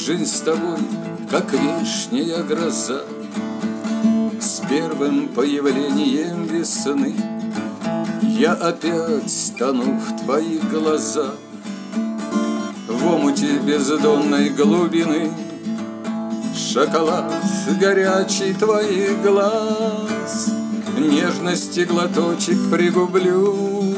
Жизнь с тобой, как вишняя гроза, с первым появлением весны я опять тону в твоих глазах, в омуте бездонной глубины. Шоколад горячий твоих глаз, нежности глоточек пригублю,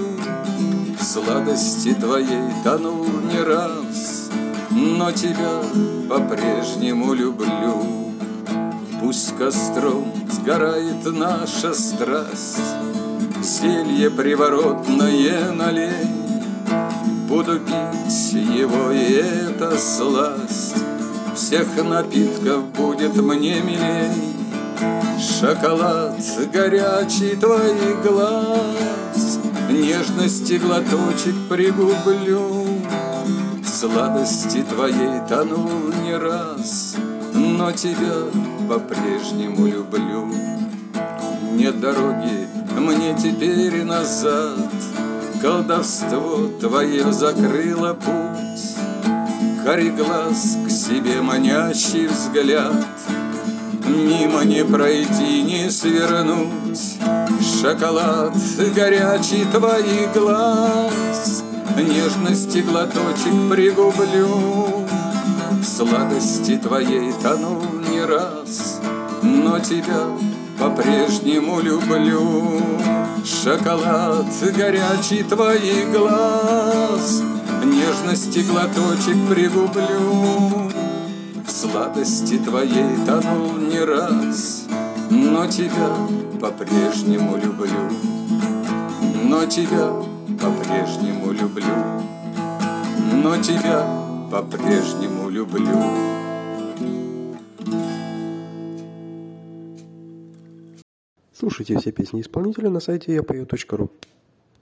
в сладости твоей тону не раз, но тебя по-прежнему люблю. Пусть костром сгорает наша страсть, зелье приворотное налей, буду пить его, и это сласть всех напитков будет мне милей. Шоколад горячий твоих глаз, нежности глоточек пригублю, в сладости твоей тону не раз, но тебя по-прежнему люблю. Нет дороги мне теперь назад, колдовство твое закрыло путь, карий глаз к себе манящий взгляд, мимо не пройти, не свернуть. Шоколад горячий твоих глаз, нежности глоточек пригублю, в сладости твоей тону не раз, но тебя по-прежнему люблю. Шоколад горячий твоих глаз, нежности глоточек пригублю, в сладости твоей тону не раз, но тебя по-прежнему люблю. Но тебя по-прежнему люблю, но тебя по-прежнему люблю. Слушайте все песни исполнителя на сайте yapeo.ru.